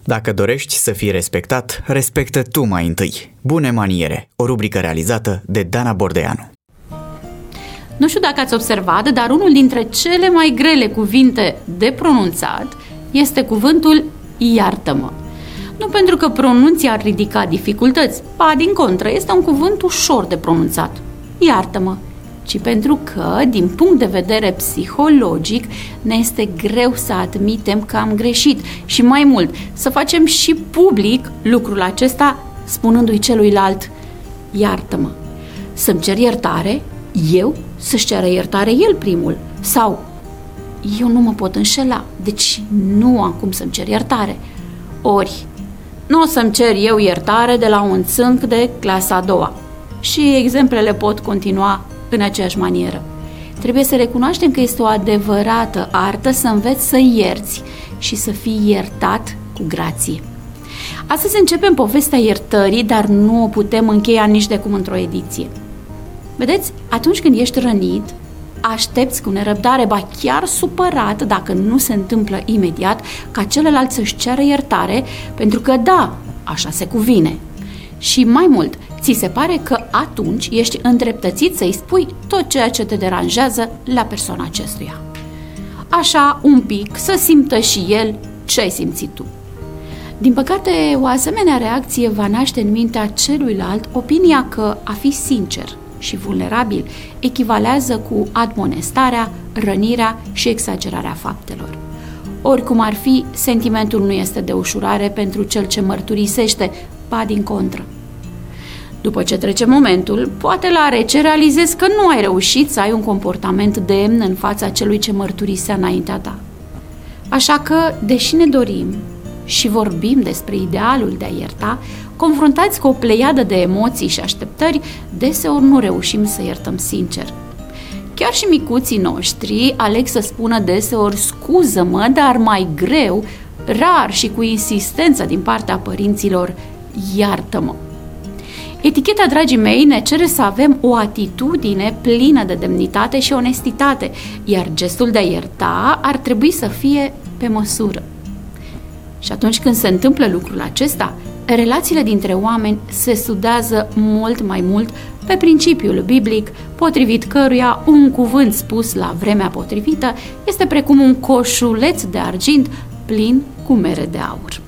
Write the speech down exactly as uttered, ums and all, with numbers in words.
Dacă dorești să fii respectat, respectă tu mai întâi. Bune maniere, o rubrică realizată de Dana Bordeanu. Nu știu dacă ați observat, dar unul dintre cele mai grele cuvinte de pronunțat este cuvântul iartă-mă. Nu pentru că pronunția ar ridica dificultăți, ba din contră, este un cuvânt ușor de pronunțat. Iartă-mă. Ci pentru că, din punct de vedere psihologic, ne este greu să admitem că am greșit și mai mult, să facem și public lucrul acesta spunându-i celuilalt iartă-mă. Să-mi cer iertare, eu să-și ceară iertare el primul sau eu nu mă pot înșela, deci nu am cum să-mi cer iertare. Ori, nu o să-mi cer eu iertare de la un țânc de clasa a doua. Și exemplele pot continua în aceeași manieră. Trebuie să recunoaștem că este o adevărată artă să înveți să ierți și să fii iertat cu grație. Astăzi începem povestea iertării, dar nu o putem încheia nici de cum într-o ediție. Vedeți, atunci când ești rănit, aștepți cu nerăbdare, ba chiar supărat dacă nu se întâmplă imediat, ca celălalt să-și ceară iertare, pentru că da, așa se cuvine. Și mai mult, ți se pare că atunci ești îndreptățit să-i spui tot ceea ce te deranjează la persoana acestuia. Așa, un pic, să simtă și el ce ai simțit tu. Din păcate, o asemenea reacție va naște în mintea celuilalt opinia că a fi sincer și vulnerabil echivalează cu admonestarea, rănirea și exagerarea faptelor. Oricum ar fi, sentimentul nu este de ușurare pentru cel ce mărturisește, ba din contră. După ce trece momentul, poate la rece realizezi că nu ai reușit să ai un comportament demn în fața celui ce mărturisea înaintea ta. Așa că, deși ne dorim și vorbim despre idealul de a ierta, confruntați cu o pleiadă de emoții și așteptări, deseori nu reușim să iertăm sincer. Chiar și micuții noștri aleg să spună deseori scuză-mă, dar mai greu, rar și cu insistență din partea părinților, iartă-mă. Eticheta, dragii mei, ne cere să avem o atitudine plină de demnitate și onestitate, iar gestul de a ierta ar trebui să fie pe măsură. Și atunci când se întâmplă lucrul acesta, relațiile dintre oameni se sudează mult mai mult pe principiul biblic, potrivit căruia un cuvânt spus la vremea potrivită este precum un coșuleț de argint plin cu mere de aur.